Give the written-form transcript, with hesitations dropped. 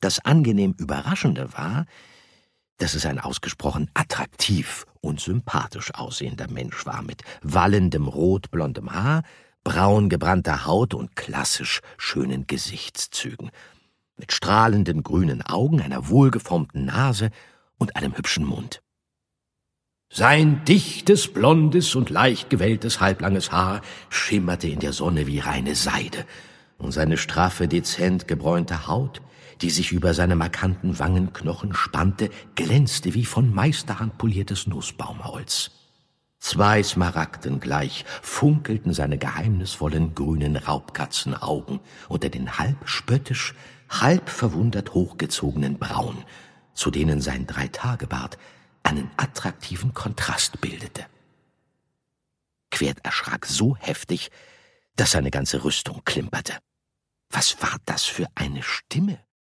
Das angenehm Überraschende war, dass es ein ausgesprochen attraktiv und sympathisch aussehender Mensch war, mit wallendem rotblondem Haar, braun gebrannter Haut und klassisch schönen Gesichtszügen, mit strahlenden grünen Augen, einer wohlgeformten Nase und einem hübschen Mund. Sein dichtes, blondes und leicht gewelltes, halblanges Haar schimmerte in der Sonne wie reine Seide, und seine straffe, dezent gebräunte Haut, die sich über seine markanten Wangenknochen spannte, glänzte wie von Meisterhand poliertes Nussbaumholz. 2 Smaragden gleich funkelten seine geheimnisvollen grünen Raubkatzenaugen unter den halb spöttisch, halb verwundert hochgezogenen Brauen, zu denen sein 3-Tage-Bart einen attraktiven Kontrast bildete. Quert erschrak so heftig, dass seine ganze Rüstung klimperte. Was war das für eine Stimme?